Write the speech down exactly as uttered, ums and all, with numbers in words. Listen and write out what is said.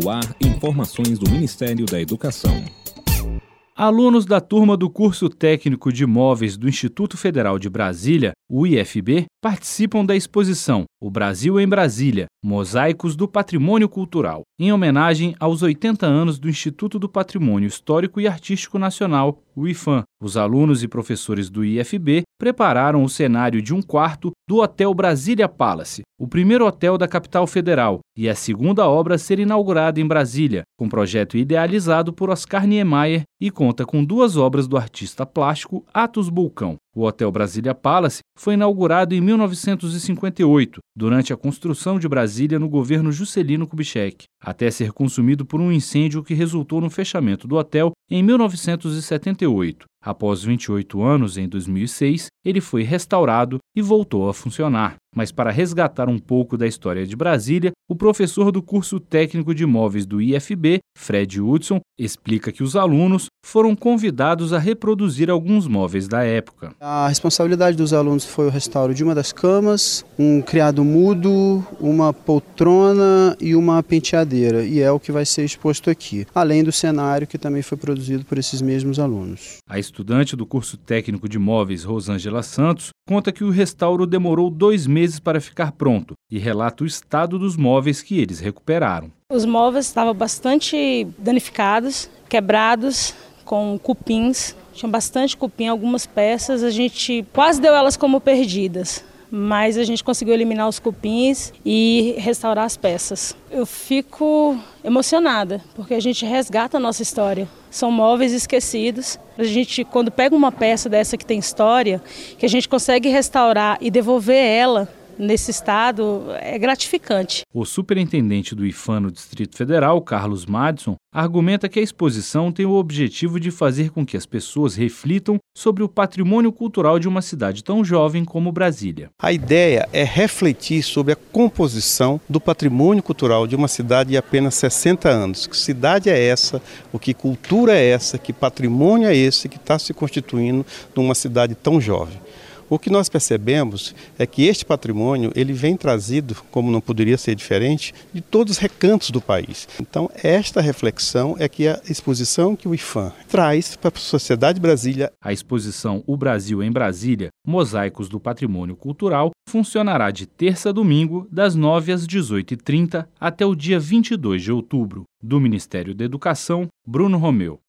No ar, informações do Ministério da Educação. Alunos da turma do curso técnico de imóveis do Instituto Federal de Brasília, o I F B, participam da exposição O Brasil em Brasília, Mosaicos do Patrimônio Cultural, em homenagem aos oitenta anos do Instituto do Patrimônio Histórico e Artístico Nacional, o IFAM. Os alunos e professores do I F B prepararam o cenário de um quarto do Hotel Brasília Palace, o primeiro hotel da capital federal e a segunda obra a ser inaugurada em Brasília, com projeto idealizado por Oscar Niemeyer e conta com duas obras do artista plástico Atos Bulcão. O Hotel Brasília Palace foi inaugurado em mil novecentos e cinquenta e oito, durante a construção de Brasília no governo Juscelino Kubitschek, até ser consumido por um incêndio que resultou no fechamento do hotel em mil novecentos e setenta e oito. Após vinte e oito anos, em dois mil e seis, ele foi restaurado e voltou a funcionar. Mas para resgatar um pouco da história de Brasília, o professor do curso técnico de imóveis do I F B, Fred Hudson, explica que os alunos foram convidados a reproduzir alguns móveis da época. A responsabilidade dos alunos foi o restauro de uma das camas, um criado mudo, uma poltrona e uma penteadeira, e é o que vai ser exposto aqui, além do cenário que também foi produzido por esses mesmos alunos. A estudante do curso técnico de imóveis, Rosângela Santos, conta que o restauro demorou dois meses para ficar pronto e relata o estado dos móveis que eles recuperaram. Os móveis estavam bastante danificados, quebrados, com cupins. Tinha bastante cupim, algumas peças, a gente quase deu elas como perdidas, mas a gente conseguiu eliminar os cupins e restaurar as peças. Eu fico emocionada, porque a gente resgata a nossa história. São móveis esquecidos. A gente, quando pega uma peça dessa que tem história, que a gente consegue restaurar e devolver ela nesse estado, é gratificante. O superintendente do IFAM no Distrito Federal, Carlos Madison, argumenta que a exposição tem o objetivo de fazer com que as pessoas reflitam sobre o patrimônio cultural de uma cidade tão jovem como Brasília. A ideia é refletir sobre a composição do patrimônio cultural de uma cidade de apenas sessenta anos. Que cidade é essa? O que cultura é essa? Que patrimônio é esse que está se constituindo numa cidade tão jovem? O que nós percebemos é que este patrimônio ele vem trazido, como não poderia ser diferente, de todos os recantos do país. Então, esta reflexão é que a exposição que o IFAM traz para a sociedade de Brasília. A exposição O Brasil em Brasília, Mosaicos do Patrimônio Cultural, funcionará de terça a domingo, das nove às dezoito e trinta, até o dia vinte e dois de outubro. Do Ministério da Educação, Bruno Romeu.